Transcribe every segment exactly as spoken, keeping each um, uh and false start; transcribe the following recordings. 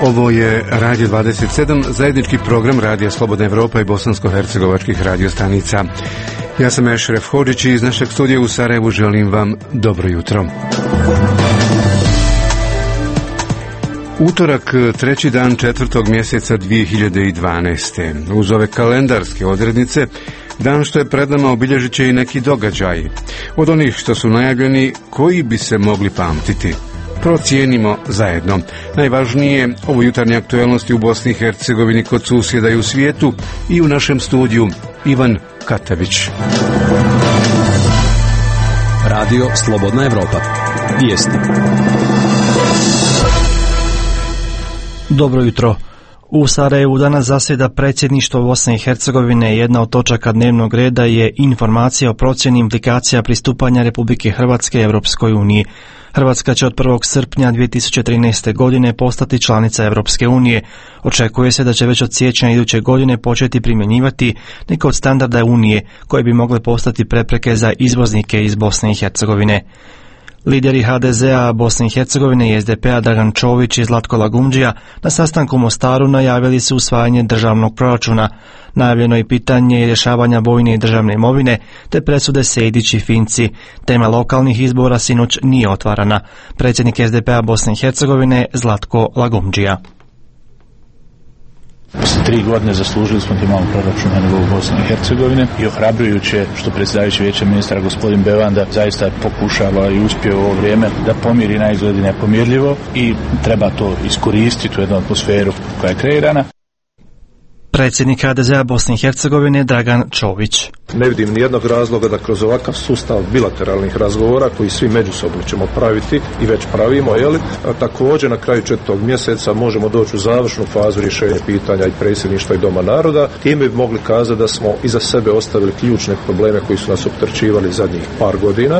Ovo je Radio dvadeset sedam, zajednički program Radija Slobodna Evropa i bosansko-hercegovačkih radiostanica. Ja sam Ešref Hodžić i iz našeg studija u Sarajevu želim vam dobro jutro. Utorak, treći dan četvrtog mjeseca dvije hiljade dvanaeste. Uz ove kalendarske odrednice, dan što je pred nama obilježit će i neki događaj. Od onih što su najavljeni, koji bi se mogli pamtiti. Procijenimo zajedno. Najvažnije ovo jutarnje aktualnosti u Bosni i Hercegovini, kod susjeda i u svijetu, i u našem studiju Ivan Katavić. Radio Slobodna Evropa. Vijesti. Dobro jutro. U Sarajevu danas zasjeda predsjedništvo Bosne i Hercegovine. Jedna od točaka dnevnog reda je informacija o procjeni implikacija pristupanja Republike Hrvatske Europskoj uniji. Hrvatska će od prvog srpnja dvije tisuće trinaeste. godine postati članica Europske unije. Očekuje se da će već od siječnja iduće godine početi primjenjivati neke od standarda Unije koje bi mogle postati prepreke za izvoznike iz Bosne i Hercegovine. Lideri ha de zea Bosne i Hercegovine i es de pe-a Dragan Čović i Zlatko Lagumdžija na sastanku u Mostaru najavili su usvajanje državnog proračuna. Najavljeno je pitanje rješavanja vojne i državne imovine te presude Sejdić i Finci. Tema lokalnih izbora sinoć nije otvarana. Predsjednik es de pe-a Bosne i Hercegovine Zlatko Lagumdžija. Posle tri godine zaslužili smo da imamo proračun na nivou Bosne i Hercegovine i ohrabrujuće što predsjedavajući vijeća ministra gospodin Bevanda zaista pokušava i uspije u ovo vrijeme da pomiri na izgled nepomirljivo i treba to iskoristiti u jednu atmosferu koja je kreirana. Predsjednik ha de zea Bosne i Hercegovine Dragan Čović. Ne vidim nijednog razloga da kroz ovakav sustav bilateralnih razgovora koji svi međusobno ćemo praviti i već pravimo, jeli, a također na kraju četvrtog mjeseca možemo doći u završnu fazu rješenja pitanja i predsjedništva i Doma naroda. Time bi mogli kazati da smo iza sebe ostavili ključne probleme koji su nas opterećivali zadnjih par godina.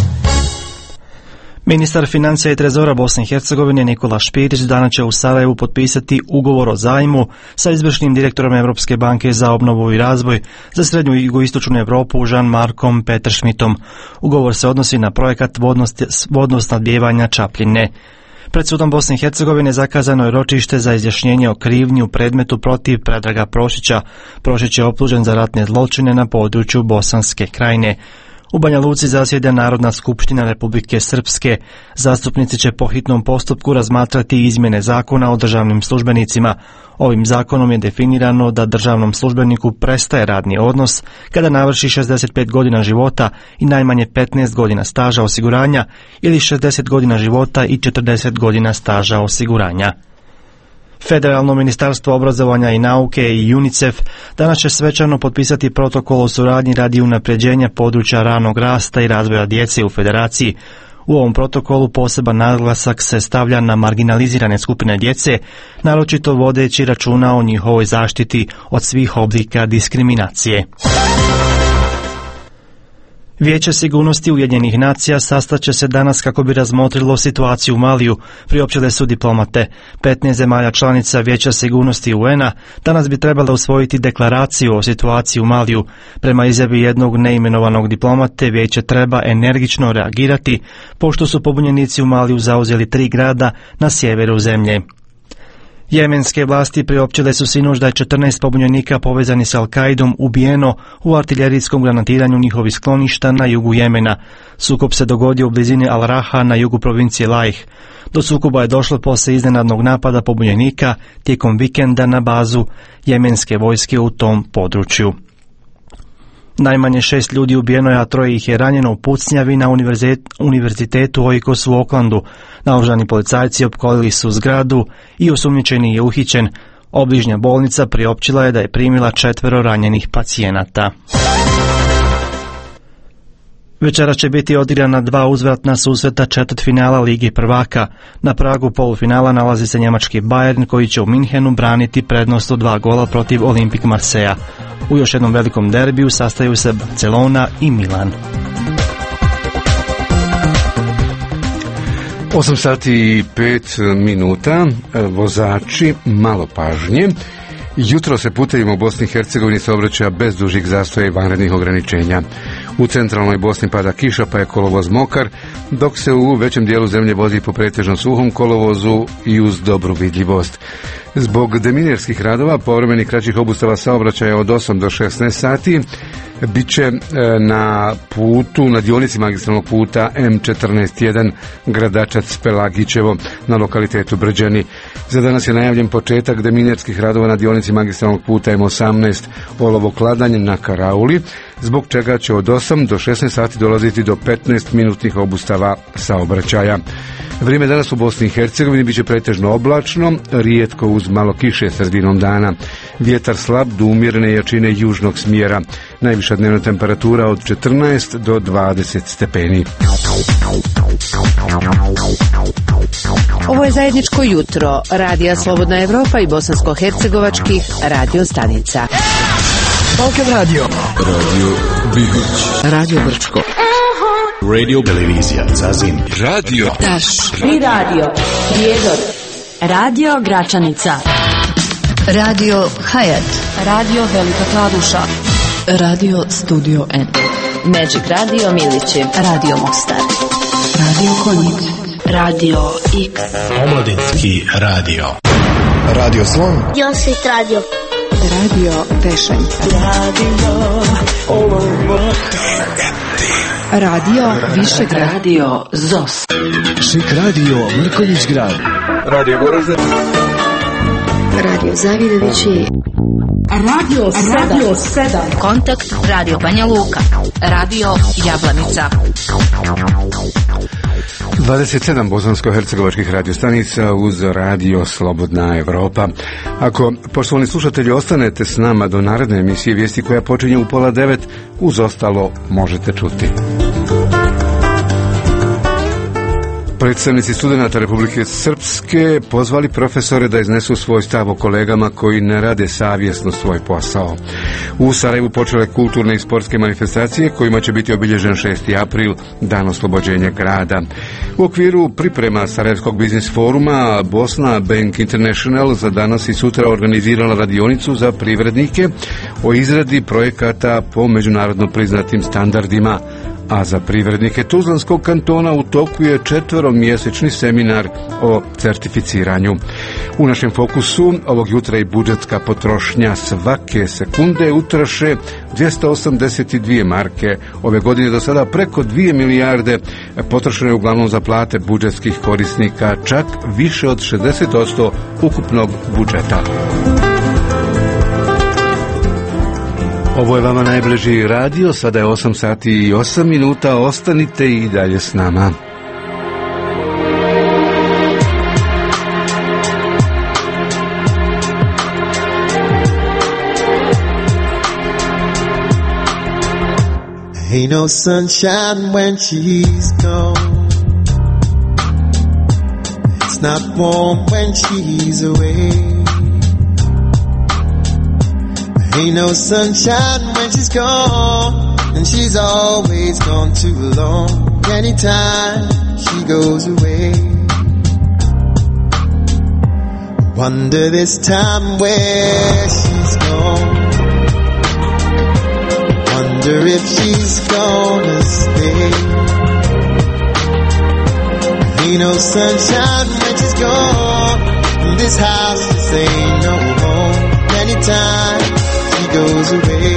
Ministar financija i trezora Bosne i Hercegovine Nikola Špirić danas će u Sarajevu potpisati ugovor o zajmu sa izvršnim direktorom Europske banke za obnovu i razvoj za srednju i jugoistočnu Europu Jean-Markom Peterschmidtom. Ugovor se odnosi na projekat vodosnabdijevanja Čapljine. Pred sudom Bosne i Hercegovine zakazano je ročište za izjašnjenje o krivnji u predmetu protiv Predraga Prošića. Prošić je optužen za ratne zločine na području Bosanske krajine. U Banja Luci zasjeda Narodna skupština Republike Srpske. Zastupnici će po hitnom postupku razmatrati izmjene zakona o državnim službenicima. Ovim zakonom je definirano da državnom službeniku prestaje radni odnos kada navrši šezdeset pet godina života i najmanje petnaest godina staža osiguranja ili šezdeset godina života i četrdeset godina staža osiguranja. Federalno ministarstvo obrazovanja i nauke i UNICEF danas će svečano potpisati protokol o suradnji radi unapređenja područja ranog rasta i razvoja djece u federaciji. U ovom protokolu poseban naglasak se stavlja na marginalizirane skupine djece, naročito vodeći računa o njihovoj zaštiti od svih oblika diskriminacije. Vijeće sigurnosti Ujedinjenih nacija sastaće se danas kako bi razmotrilo situaciju u Maliju, priopćile su diplomate. petnaest zemalja članica Vijeća sigurnosti U N-a danas bi trebalo usvojiti deklaraciju o situaciji u Maliju. Prema izjavi jednog neimenovanog diplomate, vijeće treba energično reagirati, pošto su pobunjenici u Maliju zauzeli tri grada na sjeveru zemlje. Jemenske vlasti priopćile su sinoć da je četrnaest pobunjenika povezani s Al-Kaidom ubijeno u artiljerijskom granatiranju njihovih skloništa na jugu Jemena. Sukob se dogodio u blizini Al-Raha na jugu provincije Laih. Do sukoba je došlo poslije iznenadnog napada pobunjenika tijekom vikenda na bazu jemenske vojske u tom području. Najmanje šest ljudi ubijeno je, a troje ih je ranjeno u pucnjavi na univerzitetu Oikos u Oklandu. Naoružani policajci opkolili su zgradu i osumnjičeni je uhićen. Obližnja bolnica priopćila je da je primila četvero ranjenih pacijenata. Večera će biti odigrana dva uzvratna susreta četvrtfinala Lige prvaka. Na pragu polufinala nalazi se njemački Bayern koji će u Minhenu braniti prednost od dva gola protiv Olympique Marseillea. U još jednom velikom derbiju sastaju se Barcelona i Milan. osam sati i pet minuta, vozači, malo pažnje. Jutro se putevima u Bosni i Hercegovini saobraćaja bez dužih zastoja i vanrednih ograničenja. U centralnoj Bosni pada kiša pa je kolovoz mokar, dok se u većem dijelu zemlje vozi po pretežno suhom kolovozu i uz dobru vidljivost. Zbog deminirskih radova povremenih kraćih obustava saobraćaja od osam do šesnaest sati bit će na putu, na dionici magistralnog puta M četrnaest jedan Gradačac-Pelagićevo na lokalitetu Brđani. Za danas je najavljen početak deminirskih radova na dionici magistralnog puta M osamnaest Olovo-Kladanj na Karauli, zbog čega će od osam do šesnaest sati dolaziti do petnaest minutnih obustava saobraćaja. Vrijeme danas u Bosni i Hercegovini bit će pretežno oblačno, rijetko uz malo kiše sredinom dana. Vjetar slab do umjerene jačine južnog smjera. Najviša dnevna temperatura od četrnaest do dvadeset stepeni. Ovo je zajedničko jutro Radija Slobodna Evropa i bosansko-hercegovačkih radio stanica. Balkan Radio. Radio Bihoć. Radio Brčko. Radio Televizija Zazin. Radio Taš. I radio Prijedor. Radio Gračanica. Radio Hayat. Radio Velika Kladuša. Radio Studio N. Magic Radio Milići. Radio Mostar. Radio Konjic. Radio X. Omladinski radio. Radio Slon. Josit Radio. Radio Pešanica. Radio Olovo. Radio Višegrad. Radio Zos. Šik Radio Mrkonjić Grad. Radio Goražde. Radio Zavidovići. Radio Radio sedam. Kontakt Radio Banja Luka. Radio Jablanica. dvadeset sedam bosansko-hercegovačkih radiostanica uz Radio Slobodna Evropa. Ako, poštovani slušatelji, ostanete s nama do naredne emisije Vijesti koja počinje u pola devet, uz ostalo možete čuti. Predstavnici studenata Republike Srpske pozvali profesore da iznesu svoj stav o kolegama koji ne rade savjesno svoj posao. U Sarajevu počele kulturne i sportske manifestacije kojima će biti obilježen šesti april, dan oslobođenja grada. U okviru priprema Sarajevskog biznis foruma Bosna Bank International za danas i sutra organizirala radionicu za privrednike o izradi projekata po međunarodno priznatim standardima. A za privrednike Tuzlanskog kantona u toku je četveromjesečni seminar o certificiranju. U našem fokusu ovog jutra i budžetska potrošnja. Svake sekunde utroše dvjesto osamdeset dvije marke. Ove godine do sada preko dvije milijarde potrošeno je uglavnom za plate budžetskih korisnika, čak više od šezdeset posto ukupnog budžeta. Ovo je vama najbliži radio, sada je osam sati i osam minuta, ostanite i dalje s nama. Ain't no sunshine when she's gone. It's not warm when she's away. Ain't no sunshine when she's gone, and she's always gone too long. Anytime she goes away, wonder this time where she's gone. Wonder if she's gonna stay. Ain't no sunshine when she's gone, and this house just ain't no home. Anytime goes away.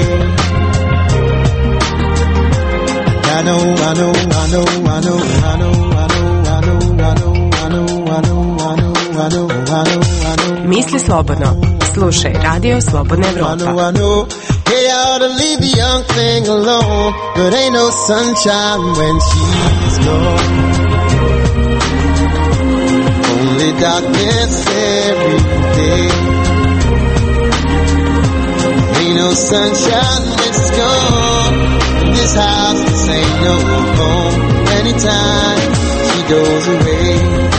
I know, I know, I know, I know, I know, I know, I know, I know, I know, I know, I know, I know, I know, I know. Misli slobodno. Slušaj Radio Slobodna Evropa. I know, I know. Hey, I ought to leave the young thing alone, but ain't no sunshine when she's gone. Only darkness every day. Ain't no sunshine when she's gone. In this house, this ain't no home. Anytime she goes away.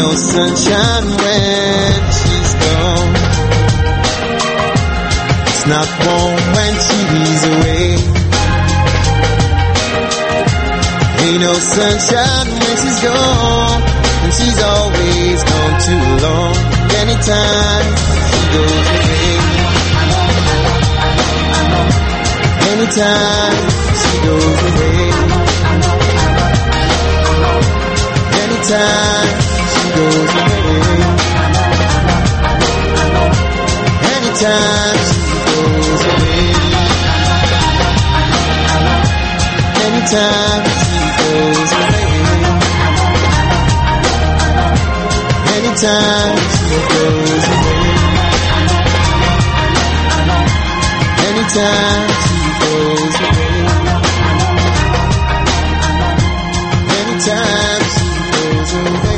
no sunshine when she's gone. It's not warm when she's away. Ain't no sunshine when she's gone, and she's always gone too long. Anytime she goes away, anytime she goes away, anytime she goes away, anytime she goes away, anytime she goes away, anytime she goes away, anytime she goes away, anytime she goes away.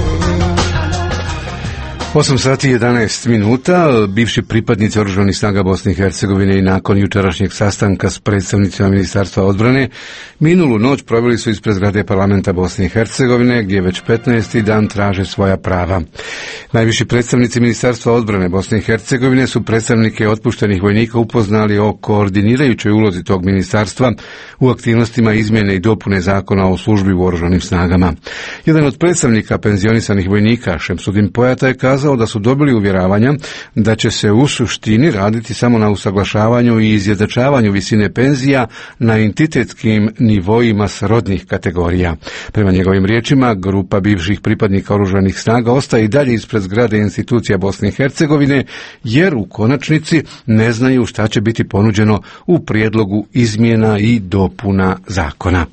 osam sati i jedanaest minuta. Bivši pripadnici Oružanih snaga Bosne i Hercegovine i nakon jučerašnjeg sastanka s predstavnicima Ministarstva odbrane minulu noć proveli su ispred zgrade parlamenta Bosne i Hercegovine, gdje već petnaesti dan traže svoja prava. Najviši predstavnici Ministarstva odbrane Bosne i Hercegovine su predstavnike otpuštenih vojnika upoznali o koordinirajućoj ulozi tog ministarstva u aktivnostima izmjene i dopune zakona o službi u Oružanim snagama. Jedan od predstavnika penzionisanih vojnika, Šemsudin Pojata, je kazao da su dobili uvjeravanja da će se u suštini raditi samo na usaglašavanju i izjednačavanju visine penzija na entitetskim nivoima srodnih kategorija. Prema njegovim riječima, grupa bivših pripadnika Oružanih snaga ostaje i dalje ispred zgrade institucija Bosne i Hercegovine, jer u konačnici ne znaju šta će biti ponuđeno u prijedlogu izmjena i dopuna zakona.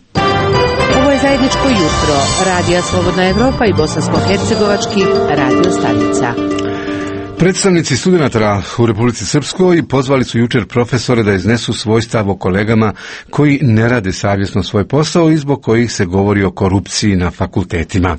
Ovo je zajedničko jutro Radija Slobodna Evropa i Bosansko-hercegovačkih radio stanica. Predstavnici studenata u Republici Srpskoj pozvali su jučer profesore da iznesu svoj stav o kolegama koji ne rade savjesno svoj posao i zbog kojih se govori o korupciji na fakultetima.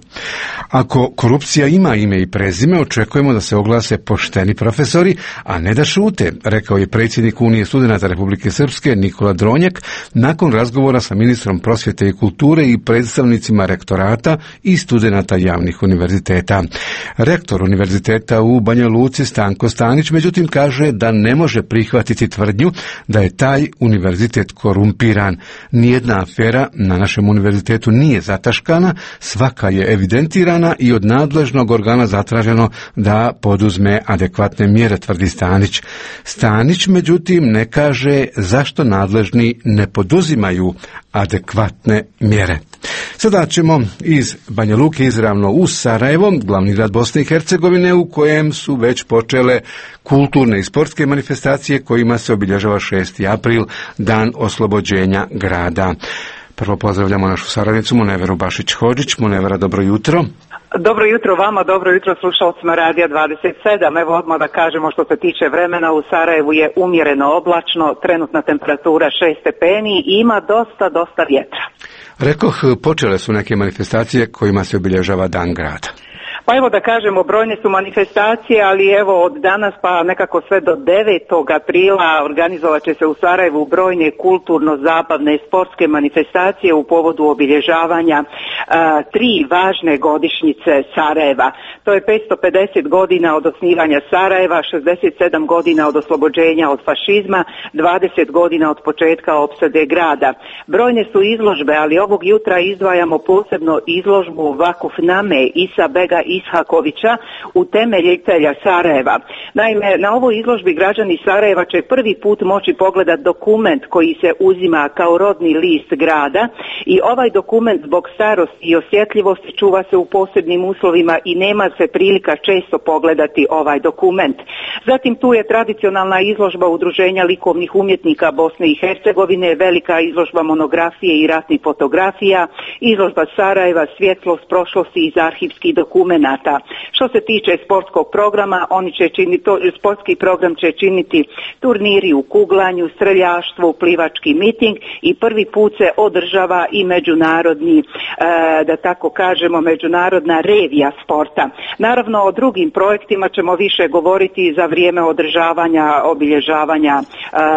Ako korupcija ima ime i prezime, očekujemo da se oglase pošteni profesori, a ne da šute, rekao je predsjednik Unije studenata Republike Srpske Nikola Dronjak nakon razgovora sa ministrom prosvjete i kulture i predstavnicima rektorata i studenata javnih univerziteta. Rektor univerziteta u Banja Luci Stanko Stanić međutim kaže da ne može prihvatiti tvrdnju da je taj univerzitet korumpiran. Nijedna afera na našem univerzitetu nije zataškana, svaka je evidentirana i od nadležnog organa zatraženo da poduzme adekvatne mjere, tvrdi Stanić. Stanić međutim ne kaže zašto nadležni ne poduzimaju adekvatne mjere. Sada ćemo iz Banja Luke izravno u Sarajevo, glavni grad Bosne i Hercegovine, u kojem su već počele kulturne i sportske manifestacije kojima se obilježava šesti april, dan oslobođenja grada. Prvo pozdravljamo našu saradnicu Muneveru Bašić-Hodžić. Munevera, dobro jutro. Dobro jutro vama, dobro jutro slušalcima Radija dvadeset sedam. Evo odmah da kažemo što se tiče vremena, u Sarajevu je umjereno oblačno, trenutna temperatura šest stepeni i ima dosta, dosta vjetra. Rekoh, počele su neke manifestacije kojima se obilježava dan grada. Pa evo da kažemo, brojne su manifestacije, ali evo od danas pa nekako sve do devetog aprila organizovat će se u Sarajevu brojne kulturno-zabavne sportske manifestacije u povodu obilježavanja a, tri važne godišnjice Sarajeva. To je petsto pedeset godina od osnivanja Sarajeva, šezdeset sedam godina od oslobođenja od fašizma, dvadeset godina od početka opsade grada. Brojne su izložbe, ali ovog jutra izdvajamo posebno izložbu Vakuf Name Isa Bega Ishakovića, utemeljitelja Sarajeva. Naime, na ovoj izložbi građani Sarajeva će prvi put moći pogledati dokument koji se uzima kao rodni list grada i ovaj dokument zbog starosti i osjetljivosti čuva se u posebnim uslovima i nema se prilika često pogledati ovaj dokument. Zatim tu je tradicionalna izložba Udruženja likovnih umjetnika Bosne i Hercegovine, velika izložba monografije i ratnih fotografija, izložba Sarajeva, svjetlost prošlosti iz arhivskih dokumenata. Što se tiče sportskog programa, oni će činiti, to, sportski program će činiti turniri u kuglanju, streljaštvu, plivački miting i prvi put se održava i međunarodni, e, da tako kažemo, međunarodna revija sporta. Naravno, o drugim projektima ćemo više govoriti za vrijeme održavanja, obilježavanja e,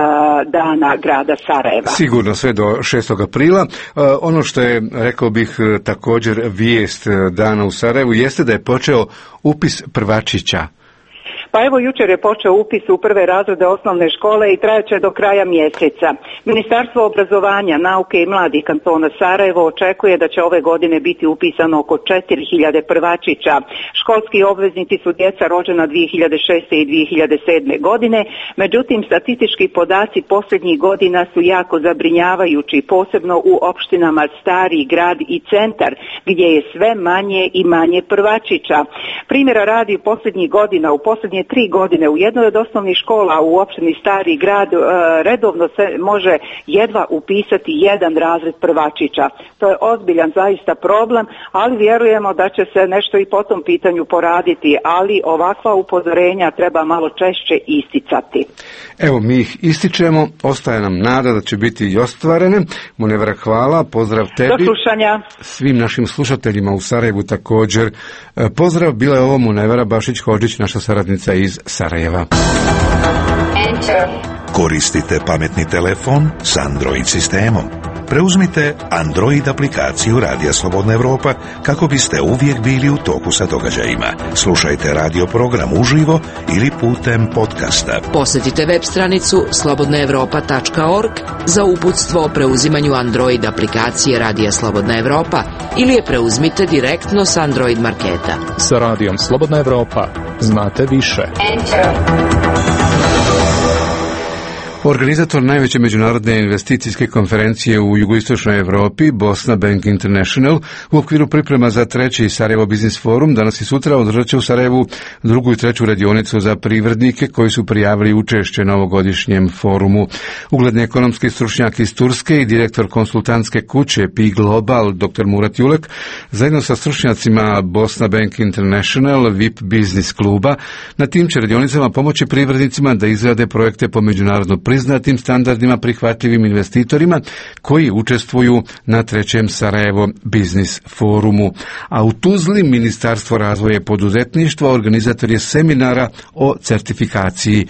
dana grada Sarajeva. Sigurno sve do šestog aprila. E, ono što je, rekao bih, također vijest dana u Sarajevu jeste da je je počeo upis prvačića? Pa evo, jučer je počeo upis u prve razrede osnovne škole i trajaće do kraja mjeseca. Ministarstvo obrazovanja, nauke i mladih kantona Sarajevo očekuje da će ove godine biti upisano oko četiri hiljade prvačića. Školski obveznici su djeca rođena dvije hiljade šeste. i dvije hiljade sedme. godine, međutim statistički podaci posljednjih godina su jako zabrinjavajući, posebno u opštinama Stari grad i Centar, gdje je sve manje i manje prvačića. Primjera radi, posljednjih godina, u posljednje tri godine u jednoj od osnovnih škola u opštini Stari grad e, redovno se može jedva upisati jedan razred prvačića. To je ozbiljan zaista problem, ali vjerujemo da će se nešto i po tom pitanju poraditi, ali ovakva upozorenja treba malo češće isticati. Evo, mi ih ističemo, ostaje nam nada da će biti i ostvarene. Munevra, hvala, pozdrav tebi. Do slušanja. Svim našim slušateljima u Sarajevu također. Pozdrav, bila je ovo Munevra Bašić-Hodžić, naša saradnica iz Sarajeva. Koristite pametni telefon s Android sistemom. Preuzmite Android aplikaciju Radija Slobodna Evropa kako biste uvijek bili u toku sa događajima. Slušajte radio program uživo ili putem podcasta. Posjetite web stranicu slobodna evropa tačka org za uputstvo o preuzimanju Android aplikacije Radija Slobodna Evropa ili je preuzmite direktno s Android marketa. Sa Radijom Slobodna Evropa znate više. Organizator najveće međunarodne investicijske konferencije u jugoistočnoj Europi, Bosna Bank International, u okviru priprema za treći Sarajevo Business Forum danas i sutra održat će u Sarajevu drugu i treću radionicu za privrednike koji su prijavili učešće na ovogodišnjem forumu. Ugledni ekonomski stručnjak iz Turske i direktor konsultantske kuće P Global, dr Murat Julek, zajedno sa stručnjacima Bosna Bank International V I P Business kluba, na tim će radionicama pomoći privrednicima da izrade projekte po međunarodno priznatim standardima prihvatljivim investitorima koji učestvuju na trećem Sarajevo Business forumu. A u Tuzli Ministarstvo razvoja i poduzetništva organizator je seminara o certifikaciji.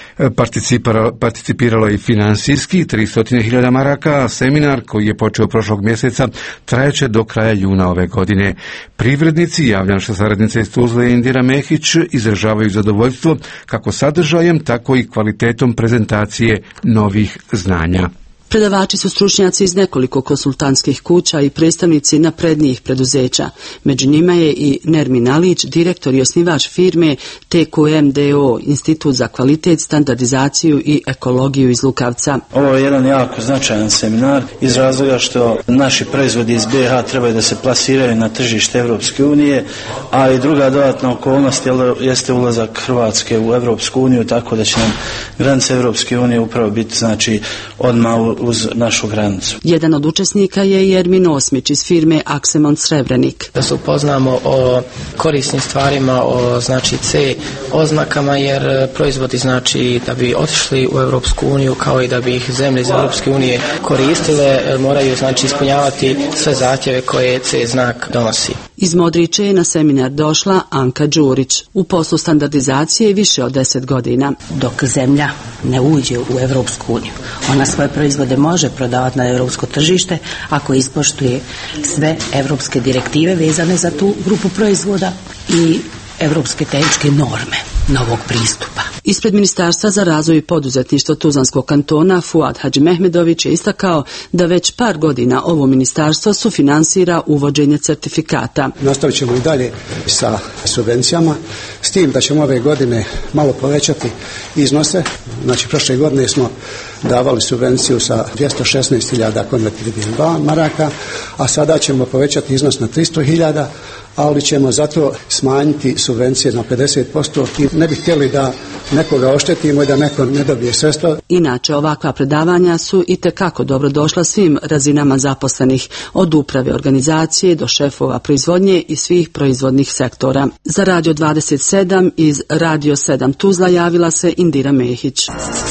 Participiralo je i finansijski tristo hiljada maraka, a seminar koji je počeo prošlog mjeseca trajaće do kraja juna ove godine. Privrednici, javlja naša saradnica iz Tuzle Indira Mehić, izražavaju zadovoljstvo kako sadržajem, tako i kvalitetom prezentacije novih znanja. Predavači su stručnjaci iz nekoliko konsultantskih kuća i predstavnici naprednijih preduzeća. Među njima je i Nermin Alić, direktor i osnivač firme T Q M D O, Institut za kvalitet, standardizaciju i ekologiju iz Lukavca. Ovo je jedan jako značajan seminar iz razloga što naši proizvodi iz B iH trebaju da se plasiraju na tržište Evropske unije, a i druga dodatna okolnost jeste ulazak Hrvatske u Evropsku uniju, tako da će nam granice Evropske unije upravo biti znači odmah u uz našu granicu. Jedan od učesnika je Jermin Osmić iz firme Aksemont Srebrenik. Da se upoznamo o korisnim stvarima, o znači C oznakama, jer proizvodi znači da bi otišli u Europsku uniju kao i da bi ih zemlje iz Europske unije koristile, moraju znači ispunjavati sve zahtjeve koje C znak donosi. Iz Modriče je na seminar došla Anka Đurić. U poslu standardizacije više od deset godina. Dok zemlja ne uđe u Europsku uniju, ona svoje proizvode može prodavati na europsko tržište ako ispoštuje sve europske direktive vezane za tu grupu proizvoda i europske tehničke norme novog pristupa. Ispred Ministarstva za razvoj i poduzetništvo Tuzlanskog kantona Fuad Hadžimehmedović je istakao da već par godina ovo ministarstvo sufinansira uvođenje certifikata. Nastavit ćemo i dalje sa subvencijama, s tim da ćemo ove godine malo povećati iznose. Znači, prošle godine smo davali subvenciju sa dvjesto šesnaest hiljada konvertibilnih maraka, a sada ćemo povećati iznos na tristo hiljada, ali ćemo zato smanjiti subvencije na pedeset posto i ne bi htjeli da nekoga oštetimo i da neko ne dobije sredstva. Inače, ovakva predavanja su i tekako dobro došla svim razinama zaposlenih, od uprave organizacije do šefova proizvodnje i svih proizvodnih sektora. Za Radio dvadeset sedam iz Radio sedam Tuzla javila se Indira Mehić.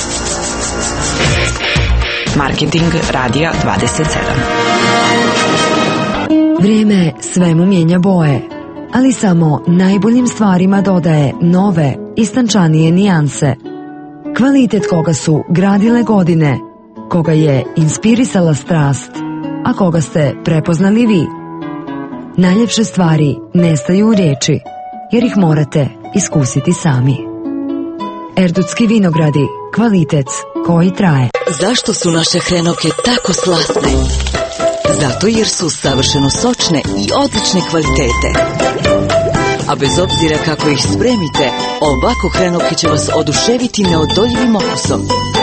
Marketing Radija dvadeset sedam. Vrijeme svemu mijenja boje, ali samo najboljim stvarima dodaje nove, istančanije nijanse. Kvalitet koga su gradile godine, koga je inspirisala strast, a koga ste prepoznali vi. Najljepše stvari nestaju u riječi, jer ih morate iskusiti sami. Erdutski vinogradi, kvalitet koji traje. Zašto su naše hrenovke tako slatne? Zato jer su savršeno sočne i odlične kvalitete. A bez obzira kako ih spremite, ovako hrenovke će vas oduševiti neodoljivim okusom.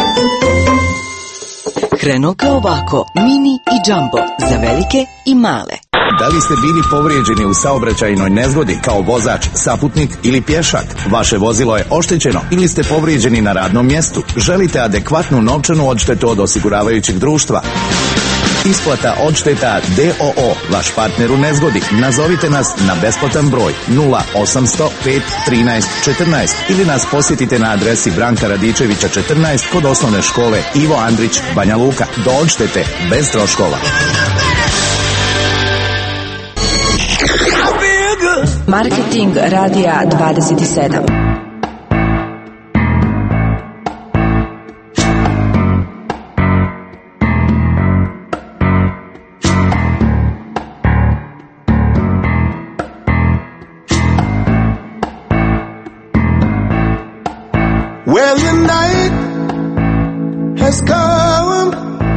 Hrenovka ovako, mini i jumbo, za velike i male. Da li ste bili povrijeđeni u saobraćajnoj nezgodi kao vozač, saputnik ili pješak? Vaše vozilo je oštećeno ili ste povrijeđeni na radnom mjestu? Želite adekvatnu novčanu odštetu od osiguravajućeg društva? Isplata odšteta D O O, vaš partner u nezgodi. Nazovite nas na besplatan broj nula osamsto pet trinaest četrnaest ili nas posjetite na adresi Branka Radičevića četrnaest kod osnovne škole Ivo Andrić, Banja Luka. Do odštete bez troškova. Marketing radija dvadeset sedam. When the night has come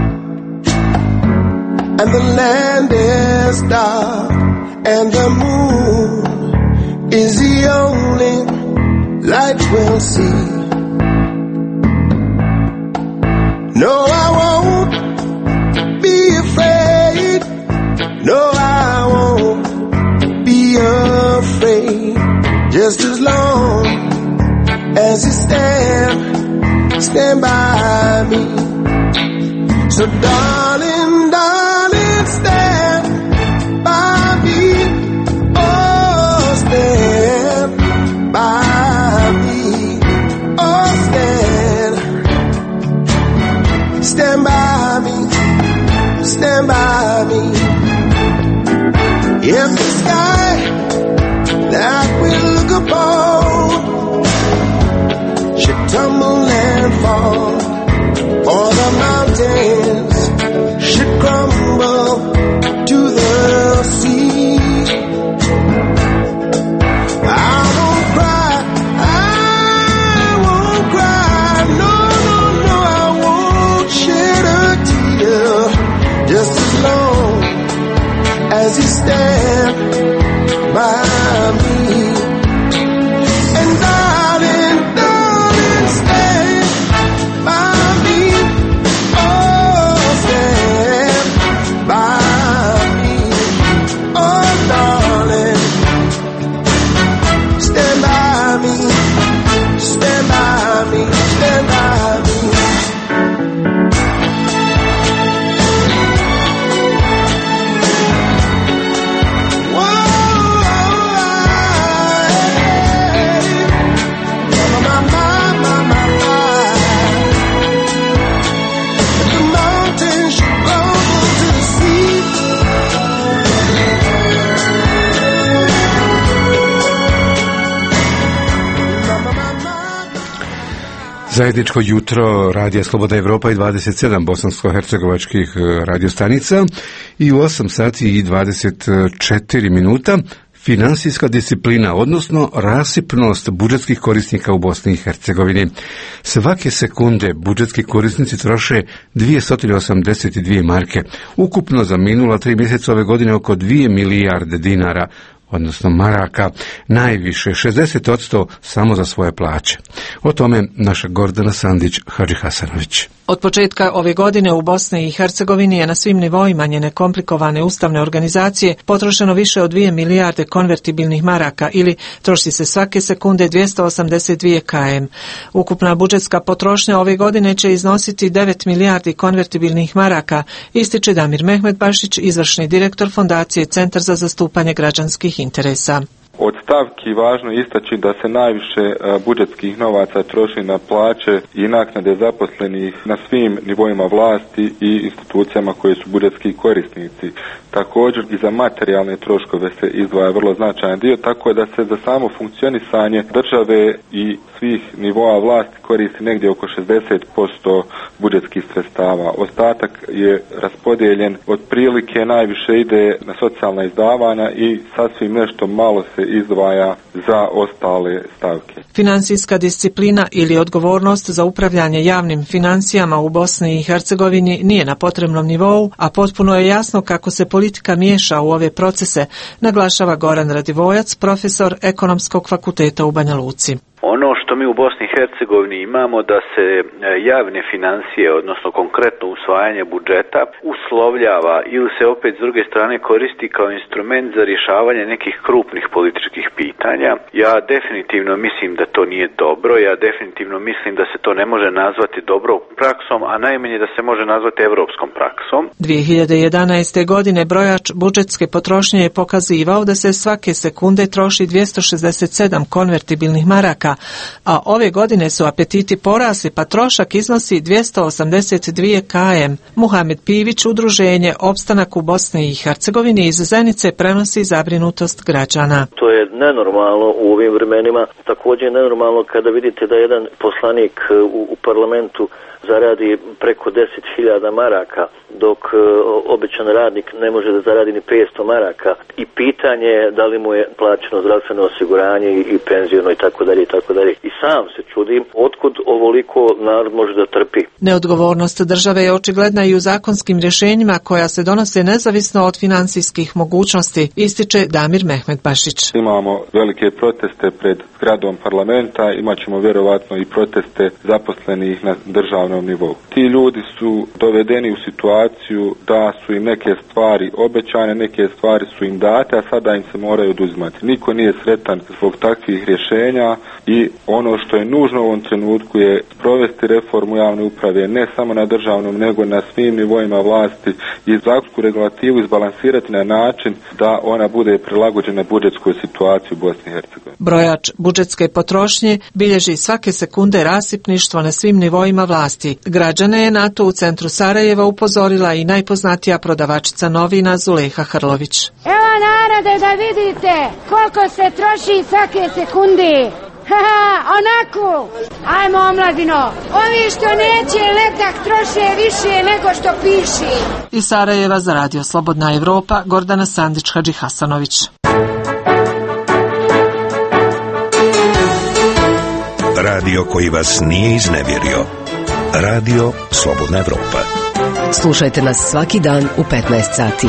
and the land is dark and the moon is the only light we'll see. No, I won't be afraid. No, I won't be afraid. Just as long as you stand, stand by me. So darling, darling, stand by me. Oh, stand by me. Oh, stand. Stand by me. Stand by me. If the sky that we look upon should tumble and fall, or the mountains should crumble to the sea, I won't cry, I won't cry, no, no, no, I won't shed a tear, just as long as you stand by me. And darling, darling, stand by me. Oh, stand by me. Oh, darling, stand by me. Stand by me. Stand by me. Zajedničko jutro Radija Slobodna Evropa i dvadeset sedam bosansko-hercegovačkih radiostanica i u osam sati i dvadeset četiri minuta finansijska disciplina, odnosno rasipnost budžetskih korisnika u Bosni i Hercegovini. Svake sekunde budžetski korisnici troše dvjesto osamdeset dvije marke. Ukupno za minula tri mjeseca ove godine oko dvije milijarde dinara, odnosno maraka, najviše šezdeset posto samo za svoje plaće. O tome naša Gordana Sandić Hadži Hasanović. Od početka ove godine u Bosni i Hercegovini je na svim nivoima njene komplikovane ustavne organizacije potrošeno više od dvije milijarde konvertibilnih maraka ili troši se svake sekunde dvjesto osamdeset dvije kilometara. Ukupna budžetska potrošnja ove godine će iznositi devet milijardi konvertibilnih maraka, ističe Damir Mehmetbašić, izvršni direktor Fondacije Centar za zastupanje građanskih interesa. Od stavki važno istaći da se najviše budžetskih novaca troši na plaće i naknade zaposlenih na svim nivoima vlasti i institucijama koje su budžetski korisnici. Također i za materijalne troškove se izdvaja vrlo značajan dio, tako da se za samo funkcionisanje države i svih nivoa vlasti koristi negdje oko šezdeset posto budžetskih sredstava. Ostatak je raspodijeljen, otprilike najviše ide na socijalna izdavanja i sasvim nešto malo se izdvaja izdvaja za ostale stavke. Financijska disciplina ili odgovornost za upravljanje javnim financijama u Bosni i Hercegovini nije na potrebnom nivou, a potpuno je jasno kako se politika miješa u ove procese, naglašava Goran Radivojac, profesor Ekonomskog fakulteta u Banja Luci. Ono što mi u Bosni i Hercegovini imamo da se javne financije, odnosno konkretno usvajanje budžeta, uslovljava ili se opet s druge strane koristi kao instrument za rješavanje nekih krupnih političkih pitanja. Ja definitivno mislim da to nije dobro, ja definitivno mislim da se to ne može nazvati dobrom praksom, a najmanje da se može nazvati evropskom praksom. dvije hiljade jedanaeste. godine brojač budžetske potrošnje je pokazivao da se svake sekunde troši dvjesto šezdeset sedam konvertibilnih maraka, a ove godine su apetiti porasli pa trošak iznosi dvjesto osamdeset dvije kilometara. Muhamed Pivić, udruženje Opstanak u Bosni i Hercegovini iz Zenice, prenosi zabrinutost građana. To je nenormalno u ovim vremenima, također je nenormalno kada vidite da jedan poslanik u, u parlamentu zaradi preko deset hiljada maraka, dok e, običan radnik ne može da zaradi ni petsto maraka. I pitanje je da li mu je plaćeno zdravstveno osiguranje i, i penziono i tako dalje i tako dalje. I sam se čudim otkud ovoliko narod može da trpi. Neodgovornost države je očigledna i u zakonskim rješenjima koja se donose nezavisno od financijskih mogućnosti, ističe Damir Mehmet Bašić. Imamo velike proteste pred zgradom parlamenta, imat ćemo vjerovatno i proteste zaposlenih na državnom nivou. Ti ljudi su dovedeni u situaciju da su im neke stvari obećane, neke stvari su im date, a sada im se moraju oduzimati. Niko nije sretan zbog takvih rješenja i ono što je nužno u ovom trenutku je provesti reformu javne uprave, ne samo na državnom, nego na svim nivoima vlasti i zakonsku regulativu izbalansirati na način da ona bude prilagođena budžetskoj situaciji u Bosni i Hercegovini. Brojač budžetske potrošnje bilježi svake sekunde rasipništvo na svim nivoima vlasti. Građane je na to u centru Sarajeva upozorila i najpoznatija prodavačica novina Zuleha Hrlović. Evo narode da vidite koliko se troši svake sekunde. Haha, onako. Ajmo omladino. Ovi što neće letak troše više nego što piši. Iz Sarajeva za Radio Slobodna Evropa, Gordana Sandić Hadži Hasanović. Radio koji vas nije iznevjerio. Radio Slobodna Evropa. Slušajte nas svaki dan u petnaest sati.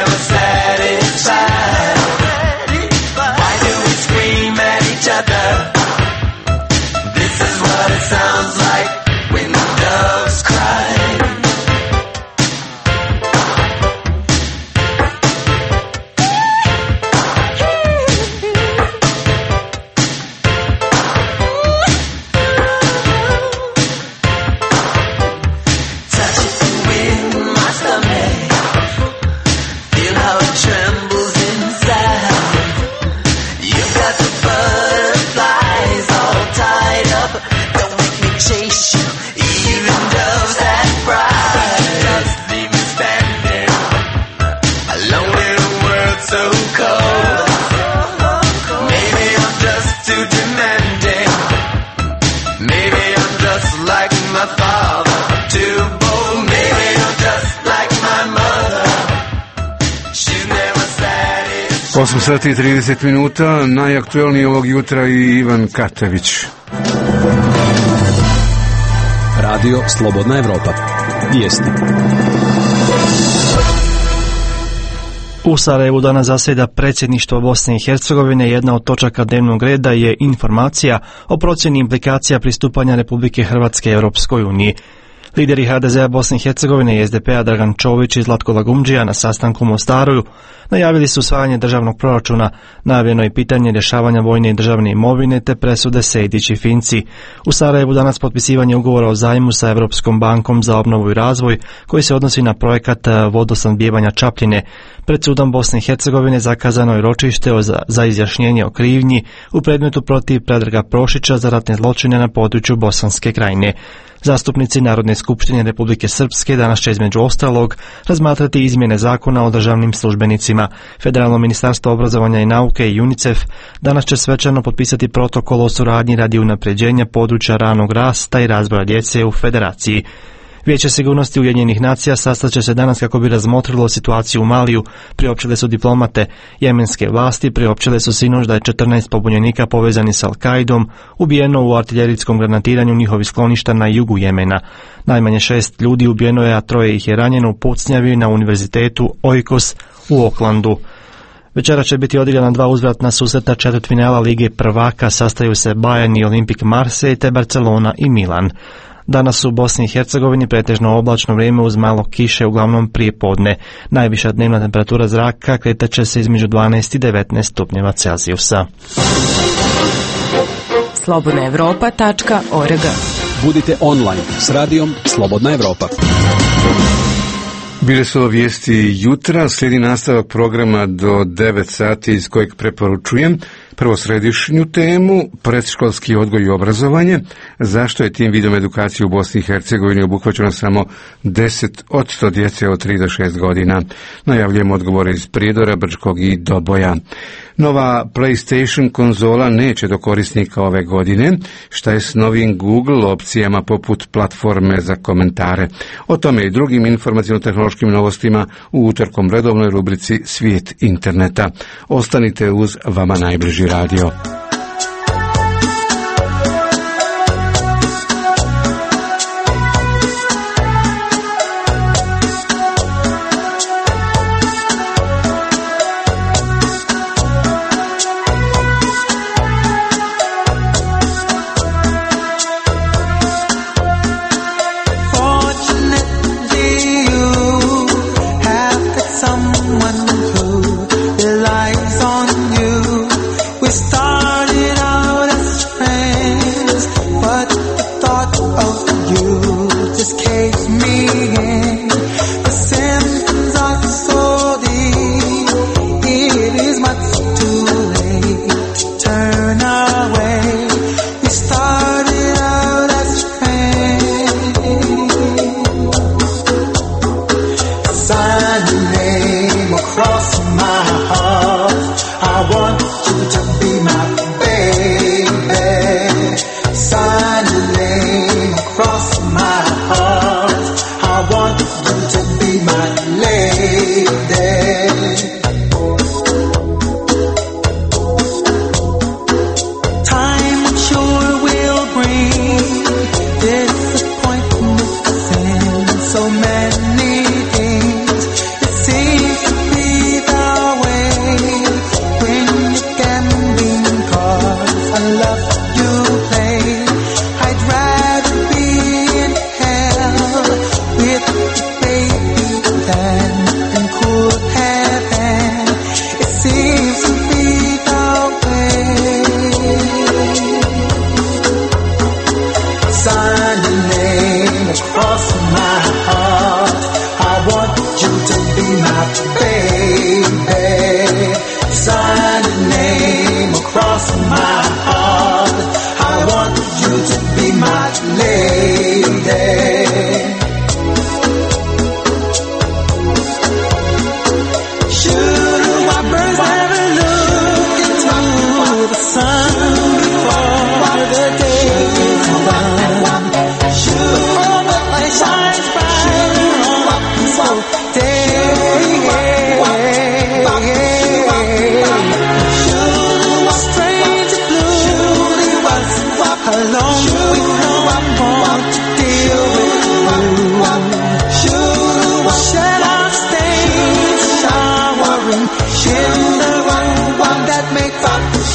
Why do we scream at each other? osam sati i trideset minuta, najaktuelniji ovog jutra i Ivan Katević. Radio Slobodna Evropa. Vijesti. U Sarajevu danas zasjeda predsjedništvo Bosne i Hercegovine. Jedna od točaka dnevnog reda je informacija o procjeni implikacija pristupanja Republike Hrvatske Europskoj uniji. Lideri ha de zea Bosne i Hercegovine i es de pe a Dragan Čović i Zlatko Lagumdžija na sastanku u Mostaru najavili su usvajanje državnog proračuna, najavljeno je pitanje rješavanja vojne i državne imovine te presude Sejdić i Finci. U Sarajevu danas potpisivanje ugovora o zajmu sa Europskom bankom za obnovu i razvoj koji se odnosi na projekat vodosnabdijevanja Čapljine. Pred sudom Bosne i Hercegovine zakazano je ročište za izjašnjenje o krivnji u predmetu protiv Predraga Prošića za ratne zločine na području Bosanske krajine. Zastupnici Narodne skupštine Republike Srpske danas će između ostalog razmatrati izmjene zakona o državnim službenicima. Federalno ministarstvo obrazovanja i nauke i UNICEF danas će svečano potpisati protokol o suradnji radi unapređenja područja ranog rasta i razvoja djece u Federaciji. Vijeće sigurnosti Ujedinjenih nacija sastaće se danas kako bi razmotrilo situaciju u Maliju. Priopćile su diplomate. Jemenske vlasti priopćile su sinoć da je četrnaest pobunjenika povezani s Al-Kaidom ubijeno u artiljerijskom granatiranju njihovih skloništa na jugu Jemena. Najmanje šest ljudi ubijeno je, a troje ih je ranjeno u pucnjavi na univerzitetu Oikos u Aucklandu. Večera će biti odigrana dva uzvratna susreta četvrtfinala Lige prvaka, sastaju se Bayern i Olympique Marseille te Barcelona i Milan. Danas u Bosni i Hercegovini pretežno oblačno vrijeme uz malo kiše, uglavnom prije podne. Najviša dnevna temperatura zraka kretat će se između dvanaest i devetnaest stupnjeva Celzijusa. slobodna evropa tačka org. Budite online s radijom Slobodna Evropa. Bile su ovo vijesti jutra, slijedi nastavak programa do devet sati iz kojeg preporučujem prvo središnju temu, predškolski odgoj i obrazovanje, zašto je tim vidom edukacije u Bosni i Hercegovini obuhvaćeno samo deset posto djece od tri do šest godina. Najavljujemo odgovore iz Prijedora, Brčkog i Doboja. Nova PlayStation konzola neće do korisnika ove godine. Šta je s novim Google opcijama poput platforme za komentare? O tome i drugim informacijno-tehnološkim novostima u utorkom redovnoj rubrici Svijet interneta. Ostanite uz vama najbliži radio. Someone who relies on you. We start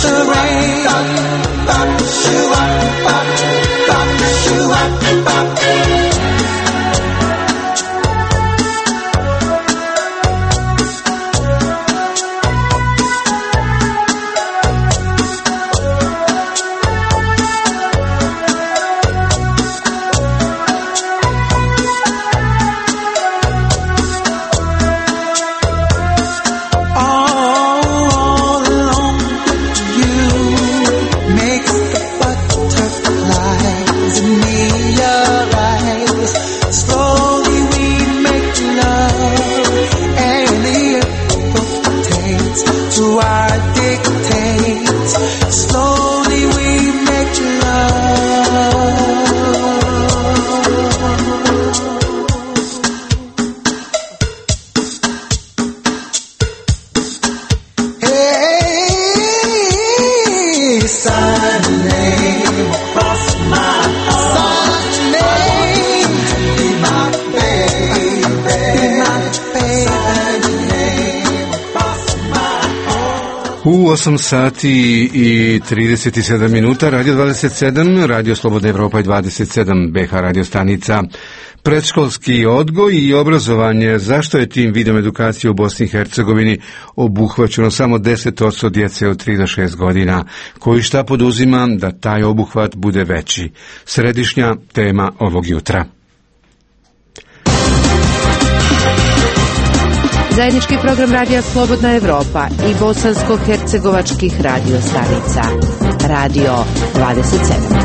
the rain. Shoo-wop-bop, bop, shoo-wop-bop. U osam sati i trideset sedam minuta, Radio dvadeset sedam, Radio Slobodna Evropa i dvadeset sedam B H radio stanica. Predškolski odgoj i obrazovanje, zašto je tim vidom edukacije u Bosni i Hercegovini obuhvaćeno samo deset posto djece od tri do šest godina, koji šta poduzima da taj obuhvat bude veći? Središnja tema ovog jutra. Zajednički program Radija Slobodna Evropa i bosansko-hercegovačkih radio stanica. Radio dvadeset sedam.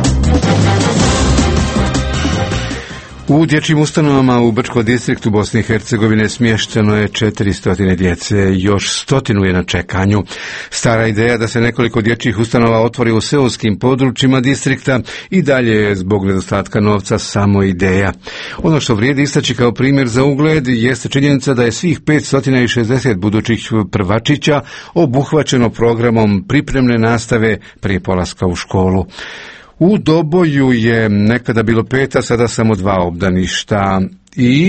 U dječjim ustanovama u Brčkom distriktu Bosne i Hercegovine smješteno je četiristo djece, još stotinu je na čekanju. Stara ideja da se nekoliko dječjih ustanova otvori u seoskim područjima distrikta i dalje je zbog nedostatka novca samo ideja. Ono što vrijedi istaći kao primjer za ugled jeste činjenica da je svih petsto šezdeset budućih prvačića obuhvaćeno programom pripremne nastave prije polaska u školu. U Doboju je nekada bilo pet, a sada samo dva obdaništa i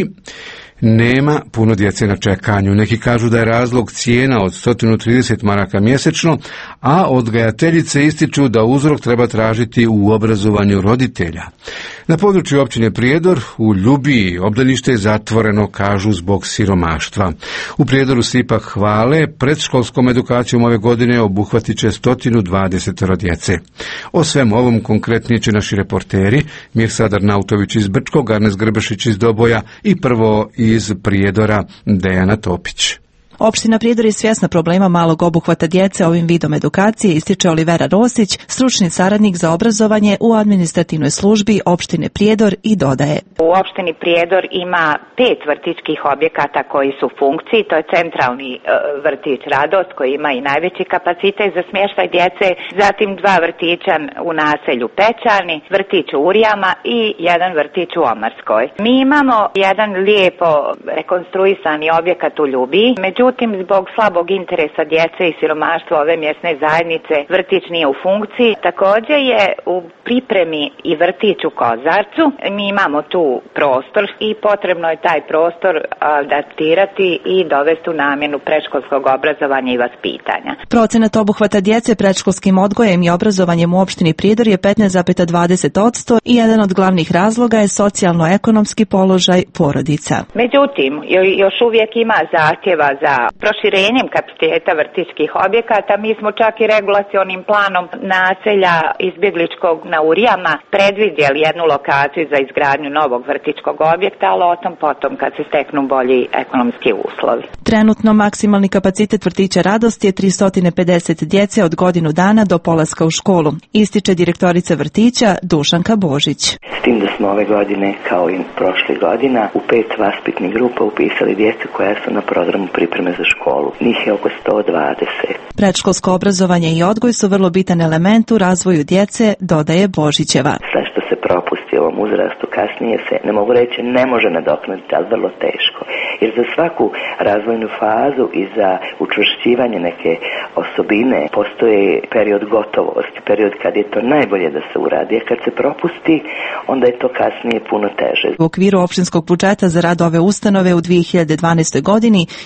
nema puno djece na čekanju. Neki kažu da je razlog cijena od sto trideset maraka mjesečno, a odgajateljice ističu da uzrok treba tražiti u obrazovanju roditelja. Na području općine Prijedor u Ljubiji obdanište je zatvoreno, kažu, zbog siromaštva. U Prijedoru se ipak hvale predškolskom edukacijom ove godine obuhvatit će sto dvadeset djece. O svem ovom konkretnije će naši reporteri Mirsadar Nautović iz Brčkog, Arnes Grbešić iz Doboja i prvo iz Prijedora Dejana Topić. Opština Prijedor je svjesna problema malog obuhvata djece ovim vidom edukacije, ističe Olivera Rosić, stručni saradnik za obrazovanje u administrativnoj službi opštine Prijedor, i dodaje: U opštini Prijedor ima pet vrtićkih objekata koji su u funkciji, to je centralni e, vrtić Radost koji ima i najveći kapacitet za smještaj djece, zatim dva vrtića u naselju Pećani, vrtić u Urijama i jedan vrtić u Omarskoj. Mi imamo jedan lijepo rekonstruisani objekat u Ljubiji, međutim Međutim, zbog slabog interesa djece i siromaštva ove mjesne zajednice, vrtić nije u funkciji. Također je u pripremi i vrtić u Kozarcu. Mi imamo tu prostor i potrebno je taj prostor adaptirati i dovesti u namjenu predškolskog obrazovanja i vaspitanja. Procenat obuhvata djece predškolskim odgojem i obrazovanjem u opštini Prijedor je petnaest zarez dvadeset posto i jedan od glavnih razloga je socijalno-ekonomski položaj porodica. Međutim, još uvijek ima zahtjeva za proširenjem kapaciteta vrtićkih objekata. Mi smo čak i regulacionim planom naselja izbjegličkog na Urijama predvidjeli jednu lokaciju za izgradnju novog vrtićkog objekta, ali o tom potom kad se steknu bolji ekonomski uslovi. Trenutno maksimalni kapacitet vrtića Radost je tristo pedeset djece od godinu dana do polaska u školu, ističe direktorica vrtića Dušanka Božić. S tim da smo ove godine, kao i prošlih godina, u pet vaspitnih grupa upisali djecu koja su na programu pripreme za školu. Njih je oko sto dvadeset. Predškolsko obrazovanje i odgoj su vrlo bitan element u razvoju djece, dodaje Božićeva. Sve što se propusti u ovom uzrastu kasnije se, ne mogu reći, ne može nadoknaditi, ali vrlo teško. Jer za svaku razvojnu fazu i za učvršćivanje neke osobine postoji period gotovosti, period kad je to najbolje da se uradi, a kad se propusti, onda je to kasnije puno teže. U okviru opštinskog budžeta za rad ove ustanove u dvije hiljade dvanaestoj godini izdvojeno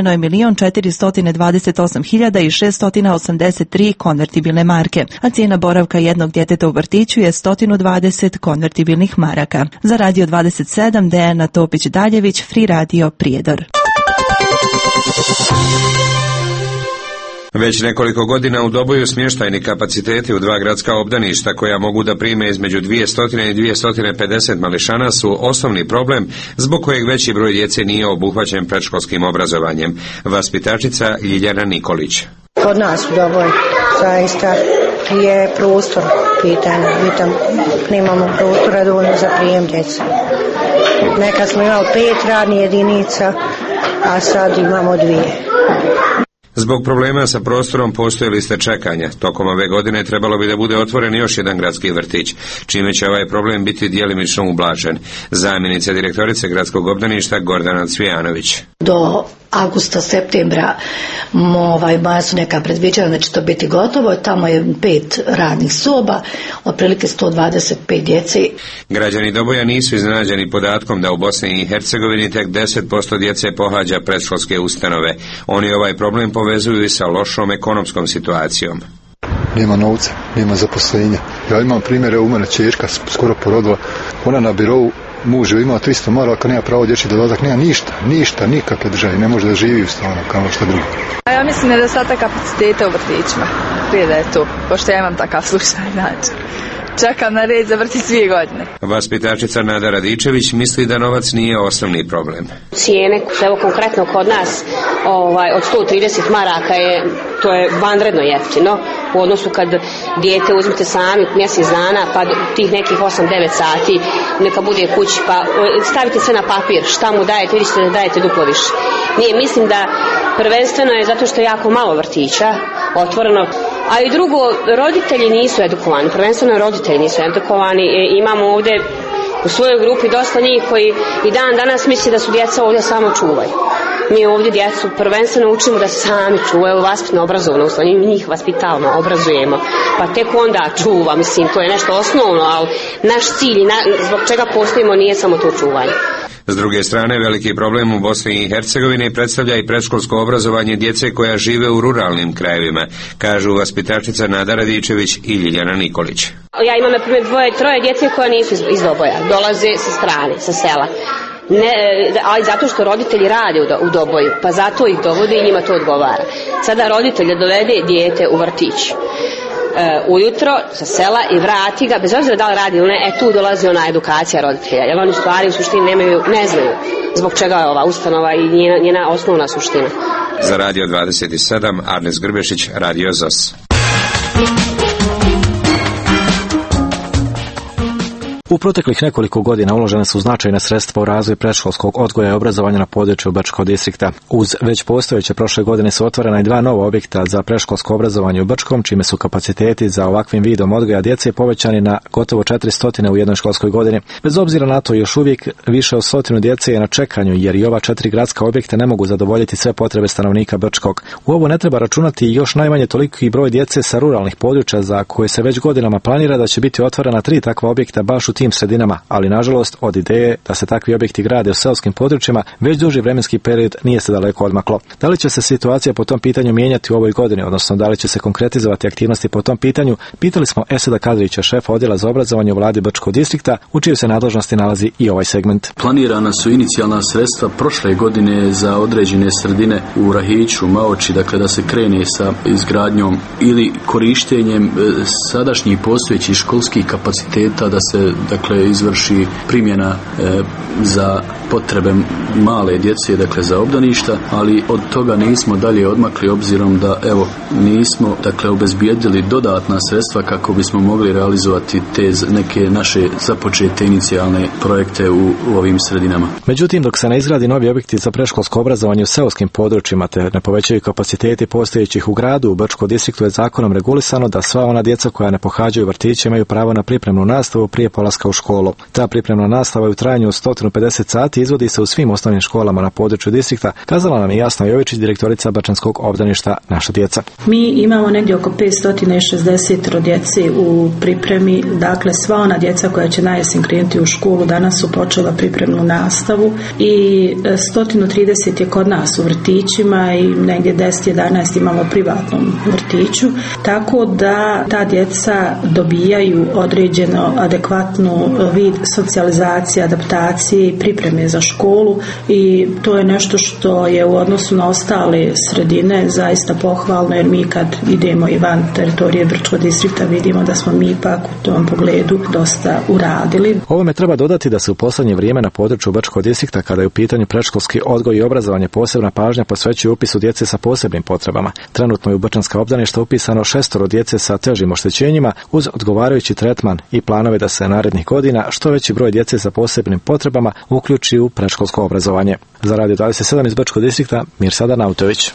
izdvojeno je milion četiristo dvadeset osam hiljada i šesto osamdeset tri konvertibilne marke, a cijena boravka jednog djeteta u vrtiću je sto dvadeset konvertibilnih maraka. Za Radio dvadeset sedam Dejana Topić-Daljević, Free Radio Prijedor. Već nekoliko godina u Doboju smještajni kapaciteti u dva gradska obdaništa koja mogu da prime između dvjesto i dvjesto pedeset mališana su osnovni problem zbog kojeg veći broj djece nije obuhvaćen predškolskim obrazovanjem. Vaspitačica Ljiljana Nikolić. Kod nas u Doboju zaista je prostor pitanje. Mi tam nemamo prostora dovoljno za prijem djece. Nekad smo imali pet radnih jedinica, a sad imamo dvije. Zbog problema sa prostorom postoje liste čekanja. Tokom ove godine trebalo bi da bude otvoren još jedan gradski vrtić, čime će ovaj problem biti djelimično ublažen. Zamjenica direktorice gradskog obdaništa Gordana Cvijanović. Do avgusta, septembra ovaj, moja su neka predviđena da će to biti gotovo. Tamo je pet radnih soba, otprilike sto dvadeset pet djece. Građani Doboja nisu iznenađeni podatkom da u Bosni i Hercegovini tek deset posto djece pohađa predškolske ustanove. Oni ovaj problem povezuju i sa lošom ekonomskom situacijom. Nema novca, nema zaposlenja. Ja imam primjere, u mene ćerka skoro porodila, ona na birovu muž je imao tristo maraka, nema pravo dječji dodatak, nema ništa, ništa, nikakve države, ne može da živi u stanu kao što drugo. A ja mislim nedostatak kapaciteta u vrtićima, prije da je to, pošto ja imam takav slučaj, znači. Čekam na red za vrtić dvije godine. Vaspitačica Nada Radičević misli da novac nije osnovni problem. Cijene, evo konkretno kod nas, ovaj, od sto trideset maraka je, to je vanredno jeftino. U odnosu kad dijete uzmete sami mjesec dana, pa tih nekih osam devet sati neka bude kući, pa stavite sve na papir, šta mu dajete, vidite da dajete duplo više. Nije, mislim da prvenstveno je zato što je jako malo vrtića otvoreno, a i drugo, roditelji nisu edukovani, prvenstveno roditelji nisu edukovani. E, imamo ovdje u svojoj grupi dosta njih koji i dan danas misli da su djeca ovdje samo čuvaju. Mi ovdje djecu prvenstveno učimo da sami čuvaju, vaspitno obrazovno, mi njih vaspitavamo, obrazujemo, pa tek onda čuva, mislim, to je nešto osnovno, ali naš cilj i na, zbog čega postojimo nije samo to čuvanje. S druge strane, veliki problem u Bosni i Hercegovini predstavlja i predškolsko obrazovanje djece koja žive u ruralnim krajevima, kažu vaspitačica Nada Radičević i Ljiljana Nikolić. Ja imam na primjer dvoje, troje djece koja nisu iz, iz Doboja, dolaze sa strane, sa sela. Ne, ali zato što roditelji rade u Doboju, pa zato ih dovode i njima to odgovara. Sada roditelj dovede dijete u vrtić e, ujutro sa sela i vrati ga, bez obzira da li radi ili ne, e tu dolazi ona edukacija roditelja, jer oni stvari u suštini nemaju, ne znaju zbog čega je ova ustanova i njena, njena osnovna suština. Za Radio dvadeset sedam, Arnes Grbešić, Radio Z O S. U proteklih nekoliko godina uložene su značajne sredstva u razvoj predškolskog odgoja i obrazovanja na području Brčkog distrikta. Uz već postojeće prošle godine su otvorena i dva nova objekta za predškolsko obrazovanje u Brčkom, čime su kapaciteti za ovakvim vidom odgoja djece povećani na gotovo četiristo u jednoj školskoj godini. Bez obzira na to, još uvijek više od stotinu djece je na čekanju, jer i ova četiri gradska objekta ne mogu zadovoljiti sve potrebe stanovnika Brčkog. U ovo ne treba računati još najmanje toliki broj djece sa ruralnih područja za koje se već godinama planira da će biti otvorena tri takva objekta baš u tim sredinama, ali nažalost od ideje da se takvi objekti grade u seoskim područjima već duži vremenski period nije se daleko odmaklo. Da li će se situacija po tom pitanju mijenjati u ovoj godini, odnosno da li će se konkretizovati aktivnosti po tom pitanju, pitali smo Eseda Kadrića, šefa odjela za obrazovanje u vladi Brčkog distrikta, u čijoj se nadležnosti nalazi i ovaj segment. Planirana su inicijalna sredstva prošle godine za određene sredine u Rahiću, Maoči, dakle da se krene sa izgradnjom ili korištenjem sadašnjih postojećih školskih kapaciteta, da se dakle izvrši primjena e, za potrebe male djece, dakle za obdaništa, ali od toga nismo dalje odmakli obzirom da evo nismo dakle obezbijedili dodatna sredstva kako bismo mogli realizovati te neke naše započete inicijalne projekte u, u ovim sredinama. Međutim, dok se ne izgradi novi objekti za predškolsko obrazovanje u seoskim područjima te ne povećaju kapaciteti postojećih u gradu, u Brčkom distriktu je zakonom regulisano da sva ona djeca koja ne pohađaju vrtiće imaju pravo na pripremnu nastavu prije polaska dolaska u školu. Ta pripremna nastava u trajanju od sto pedeset sati izvodi se u svim osnovnim školama na području distrikta, kazala nam je Jasna Jovičić, direktorica Bačanskog obdaništa Naša djeca. Mi imamo negdje oko petsto šezdeset djece u pripremi, dakle sva ona djeca koja će na jesen krenuti u školu danas su počela pripremnu nastavu i sto trideset je kod nas u vrtićima i negdje deset jedanaest imamo u privatnom vrtiću, tako da ta djeca dobijaju određeno adekvatnu vid socijalizacije, adaptacije i pripreme za školu i to je nešto što je u odnosu na ostale sredine zaista pohvalno, jer mi kad idemo i van teritorije Brčkog distrikta vidimo da smo mi ipak u tom pogledu dosta uradili. Ovome treba dodati da se u posljednje vrijeme na području Brčkog distrikta, kada je u pitanju predškolski odgoj i obrazovanje, posebna pažnja posvećuje upisu djece sa posebnim potrebama. Trenutno je u Brčanska obdaništa upisano šestoro djece sa težim oštećenjima uz odgovarajući tretman i planove da se narednih godina što veći broj djece sa posebnim potrebama uključi u predškolsko obrazovanje. Za Radio dvadeset sedam iz Brčkog distrikta, Mirsada Nautović.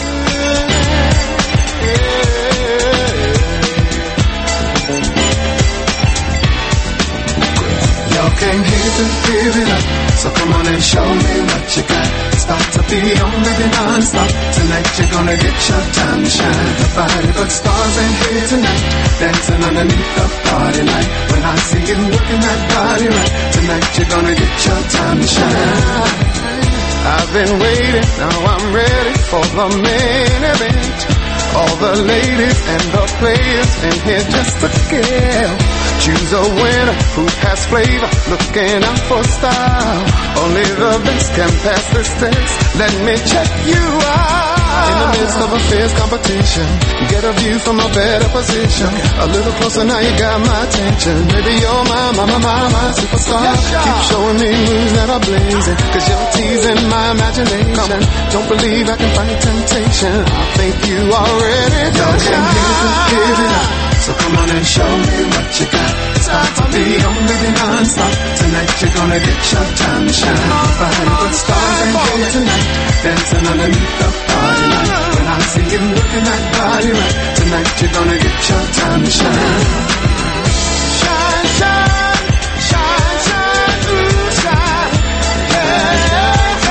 Came here to give it up, so come on and show me what you got. Start to be on, baby, non-stop. Tonight you're gonna get your time to shine. Nobody but stars ain't here tonight, dancing underneath the party light. When I see you working that body right, tonight you're gonna get your time to shine. I've been waiting, now I'm ready for the main event. All the ladies and the players in here just to kill. Choose a winner who has flavor, looking out for style. Only the best can pass this test. Let me check you out. In the midst of a fierce competition, get a view from a better position. A little closer now, you got my attention. Baby, you're my, my, my, my, my superstar. Keep showing me moves that are blazing, cause you're teasing my imagination. Don't believe I can fight temptation. I think you already know. Give it up. So come on and show me what you got. Start to be on, baby, non-stop. Tonight you're gonna get your time to shine. Nobody but stars ain't here tonight, dancing underneath the party light. When I see you looking that body right, tonight you're gonna get your time to shine. Shine, shine, shine, shine, ooh, shine. Yeah, yeah,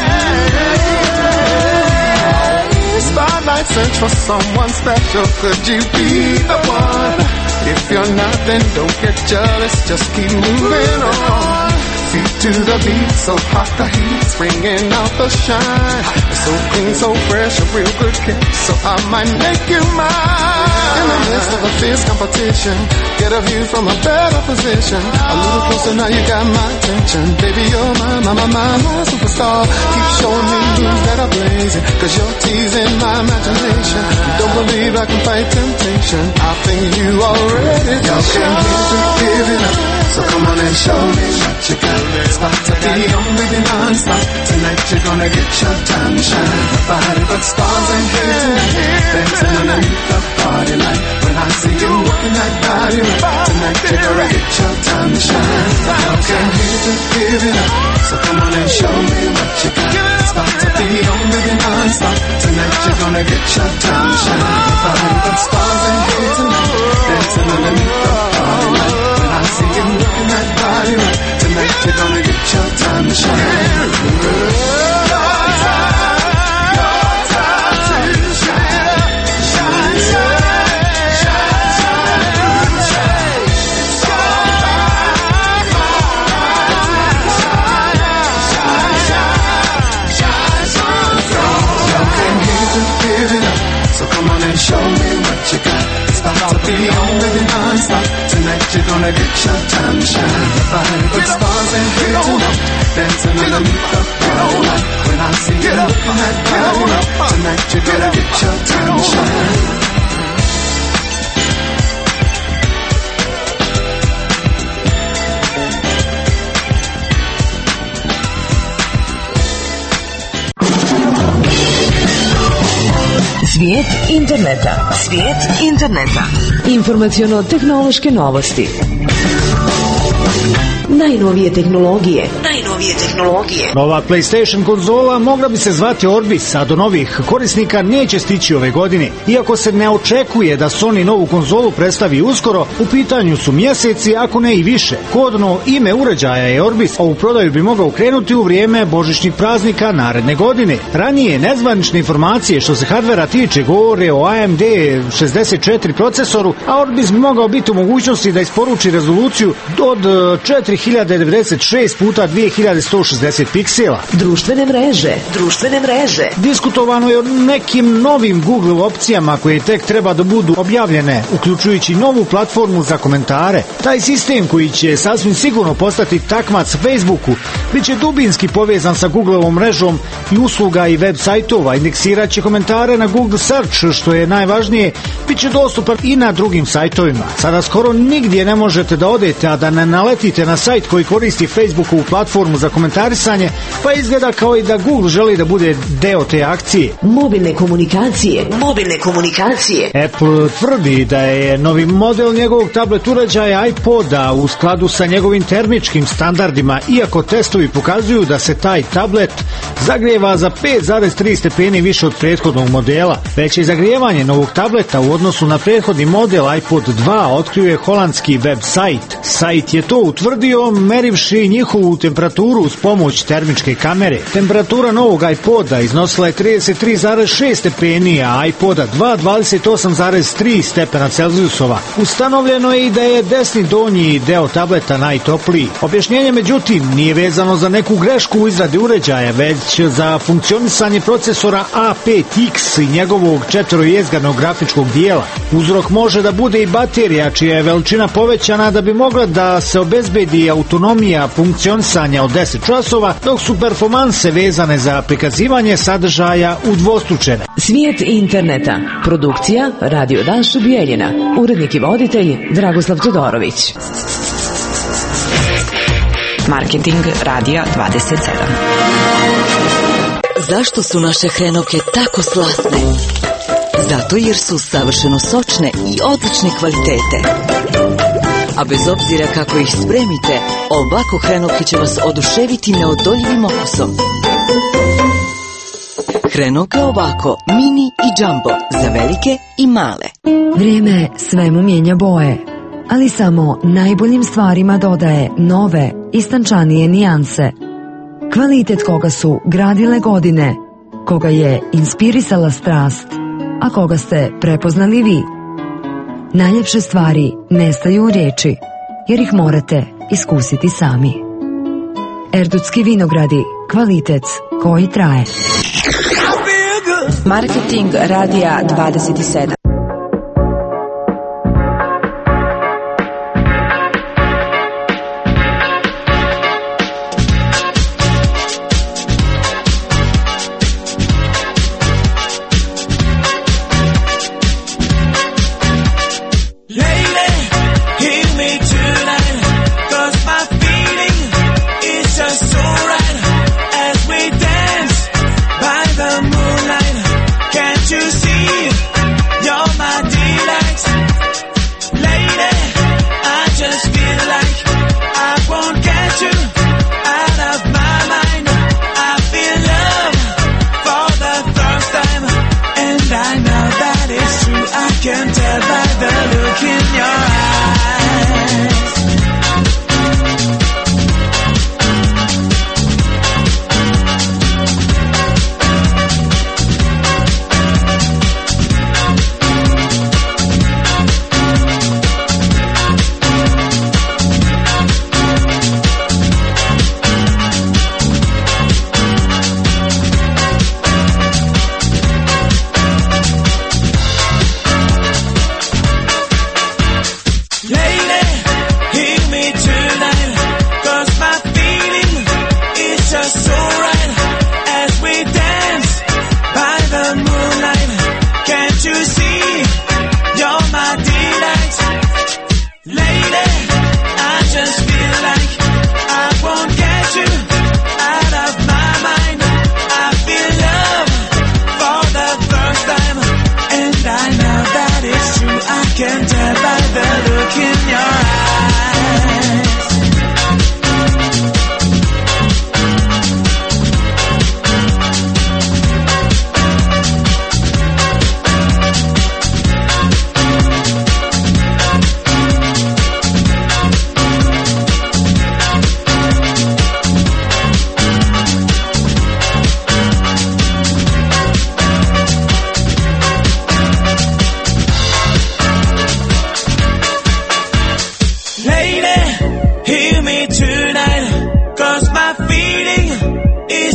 yeah. Spotlight search for someone special. Could you be the one? If you're not, then don't get jealous. Just keep moving on. Feet to the beat, so hot the heat's bringing out the shine. So clean, so fresh, a real good kick, so I might make you mine. In the midst of a fierce competition, get a view from a better position. A little closer now, you got my attention. Baby, you're my, my, my, my, my superstar. Keep showing me moves that are blazing, cause you're teasing my imagination. Don't believe I can fight temptation. I think you already know. Y'all came here to give it up, so come on and show me what you got. Start to be on, baby, non-stop. Tonight you're gonna get your time to shine. Nobody but stars ain't here tonight, dancing underneath the party light. When I see you working that body right, tonight you're gonna get your time to shine. Y'all came here to give it up, so come on and show me what you got. Start to be on, baby, non-stop. Tonight you're gonna get your time to shine. Nobody but stars ain't here tonight, dancing underneath the party light. When I see you working that body right, tonight you're gonna get your time to shine. Your time, your time to shine. Shine, shine, shine, shine, shine. It's alright, shine, shine, shine, shine, shine. Y'all came here to give it up, so come on and show me what you got. Start to be on, baby, non-stop. Tonight you're gonna get your time to shine. Nobody but stars ain't here tonight, dancing underneath the party light. When I see you looking at body right, tonight you're gonna get your time to shine. Svijet interneta. Svijet interneta. Informaciono-tehnološke novosti. najnovije tehnologije. Najnovije tehnologije. Nova PlayStation konzola mogla bi se zvati Orbis, a do novih korisnika neće stići ove godine. Iako se ne očekuje da Sony novu konzolu predstavi uskoro, u pitanju su mjeseci, ako ne i više. Kodno ime uređaja je Orbis, a u prodaju bi mogao krenuti u vrijeme božićnih praznika naredne godine. Ranije nezvanične informacije što se hardvera tiče govore o A M D šezdeset četiri procesoru, a Orbis bi mogao biti u mogućnosti da isporuči rezoluciju od četiri hiljade devedeset šest puta dvije hiljade sto šezdeset piksela. Društvene mreže. Društvene mreže. Diskutovano je o nekim novim Google opcijama koje tek treba da budu objavljene, uključujući novu platformu za komentare. Taj sistem koji će sasvim sigurno postati takmac Facebooku, bit će dubinski povezan sa Googleovom mrežom i usluga i web sajtova, indeksirat će komentare na Google Search, što je najvažnije, bit će dostupan i na drugim sajtovima. Sada skoro nigdje ne možete da odete, a da ne naletite na sajt koji koristi Facebookovu platformu za komentarisanje, pa izgleda kao i da Google želi da bude deo te akcije. Mobilne komunikacije. Mobilne komunikacije. Apple tvrdi da je novi model njegovog tablet uređaja iPoda u skladu sa njegovim termičkim standardima, iako testovi pokazuju da se taj tablet zagrijeva za pet zarez tri stepeni više od prethodnog modela. Veće zagrijevanje novog tableta u odnosu na prethodni model iPod dva otkrio je holandski web sajt. Sajt je to utvrdio merivši njihovu temperaturu uz pomoć termičke kamere. Temperatura novog iPoda iznosila je trideset tri zarez šest stepeni, a iPoda dva dvadeset osam zarez tri stepena Celzijusova. Ustanovljeno je i da je desni donji deo tableta najtopliji. Objašnjenje međutim nije vezano za neku grešku u izradi uređaja, već za funkcionisanje procesora A pet X i njegovog četverojezgarnog grafičkog dijela. Uzrok može da bude i baterija, čija je veličina povećana da bi mogla da se obezbedi autonomija funkcionisanja od deset časova, dok su performanse vezane za prikazivanje sadržaja udvostručene. Svijet interneta. Produkcija Radio Daša Bijeljina. Urednik i voditelj Dragoslav Todorović. Marketing Radija dvadeset sedam. Zašto su naše hrenovke tako slatne? Zato jer su savršeno sočne i odlične kvalitete. A bez obzira kako ih spremite, ovako hrenovke će vas oduševiti neodoljivim okusom. Hrenovke ovako, mini i jumbo, za velike i male. Vrijeme svemu mijenja boje, ali samo najboljim stvarima dodaje nove, istančanije nijanse. Kvalitet koga su gradile godine, koga je inspirisala strast, a koga ste prepoznali vi. Najljepše stvari nestaju u riječi, jer ih morate iskusiti sami. Erdutski vinogradi, kvalitet koji traje. Marketing Radija dvadeset sedam. You see, you're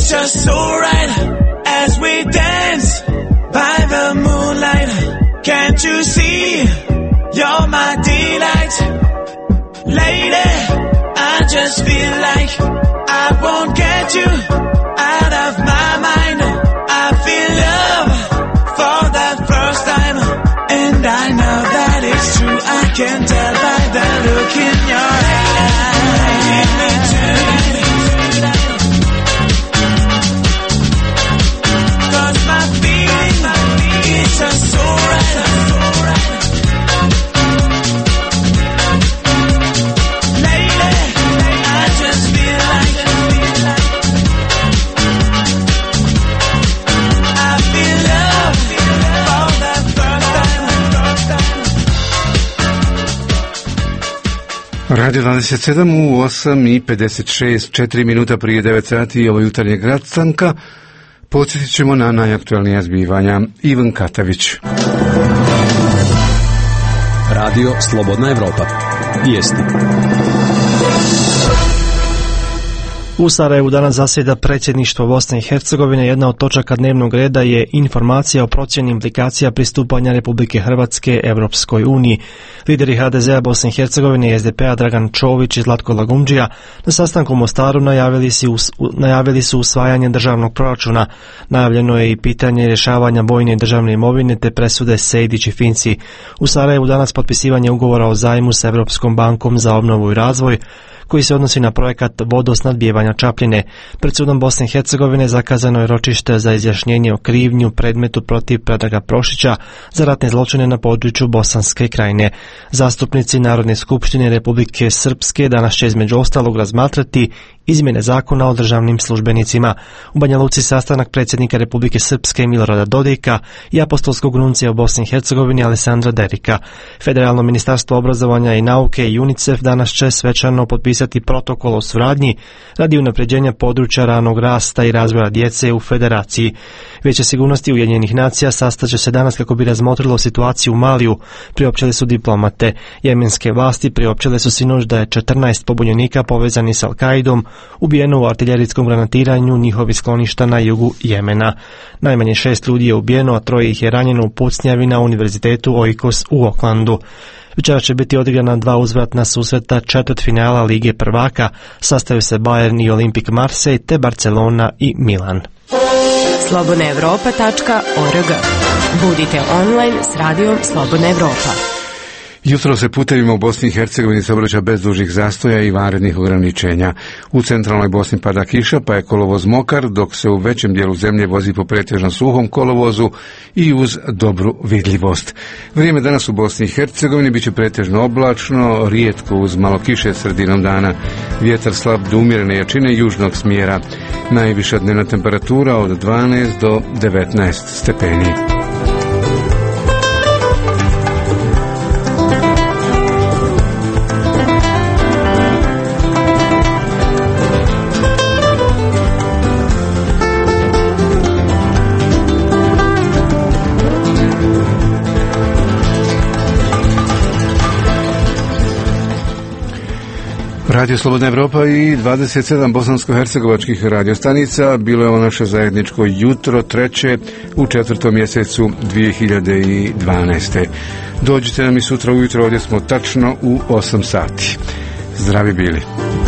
It's just so right as we dance by the moonlight. Can't you see you're my delight? Lady, I just feel like I won't get you out of my mind. I feel love for the first time, and I know that it's true. I can tell by the look in your eyes. Give me tonight. Cause my feeling is just so right. Lately, I just feel like I feel love for the first time. Radio dvadeset sedam u osam i pedeset šest, četiri minuta prije devet sati ovo jutarnje Gracanka. Podsjetit ćemo na najaktualnija zbivanja. Ivan Katavić. Radio Slobodna Evropa. Vijesti. U Sarajevu danas zasjeda predsjedništvo Bosne i Hercegovine. Jedna od točaka dnevnog reda je informacija o procjeni implikacija pristupanja Republike Hrvatske Evropskoj uniji. Lideri ha de zea Bosne i Hercegovine i es de pe a Dragan Čović i Zlatko Lagumdžija na sastanku u Mostaru najavili su, najavili su usvajanje državnog proračuna. Najavljeno je i pitanje rješavanja vojne i državne imovine te presude Sejdić i Finci. U Sarajevu danas potpisivanje ugovora o zajmu s Europskom bankom za obnovu i razvoj koji se odnosi na projekat vodosnadbijevanja Čapljine. Pred sudom Bosne i Hercegovine zakazano je ročište za izjašnjenje o krivnju predmetu protiv Predraga Prošića za ratne zločine na području Bosanske krajine. Zastupnici Narodne skupštine Republike Srpske danas će između ostalog razmatrati izmjene zakona o državnim službenicima. U Banja Luci sastanak predsjednika Republike Srpske Milorada Dodika i apostolskog nuncija u Bosni i Hercegovini Alessandra Derika. Federalno ministarstvo obrazovanja i nauke i UNICEF danas će svečano potpisati protokol o suradnji radi unapređenja područja ranog rasta i razvoja djece u Federaciji. Vijeće sigurnosti Ujedinjenih nacija sastaće se danas kako bi razmotrilo situaciju u Maliju, priopćili su diplomate. Jemenske vlasti priopćile su sinoć da je četrnaest pobunjenika povezani s Al-Kaidom ubijeno u artiljerijskom granatiranju njihovih skloništa na jugu Jemena. Najmanje šest ljudi je ubijeno, a troje ih je ranjeno u pucnjavi na univerzitetu Oikos u Aucklandu. Večera će biti odigrana dva uzvratna susreta četvrtfinala Lige prvaka. Sastaju se Bayern i Olympique Marseille te Barcelona i Milan. slobodna evropa tačka org. Budite online s radijom Slobodna Evropa. Jutro se putevima u Bosni i Hercegovini saobraća bez dužih zastoja i vanrednih ograničenja. U centralnoj Bosni pada kiša, pa je kolovoz mokar, dok se u većem dijelu zemlje vozi po pretežno suhom kolovozu i uz dobru vidljivost. Vrijeme danas u Bosni i Hercegovini biće pretežno oblačno, rijetko uz malo kiše sredinom dana. Vjetar slab do umjerene jačine južnog smjera. Najviša dnevna temperatura od dvanaest do devetnaest stepeni. Radio Slobodna Evropa i dvadeset sedam bosansko-hercegovačkih radiostanica. Bilo je ovo naše zajedničko jutro, treće u četvrtom mjesecu dvije hiljade dvanaeste. Dođite nam i sutra ujutro, ovdje smo tačno u osam sati. Zdravi bili.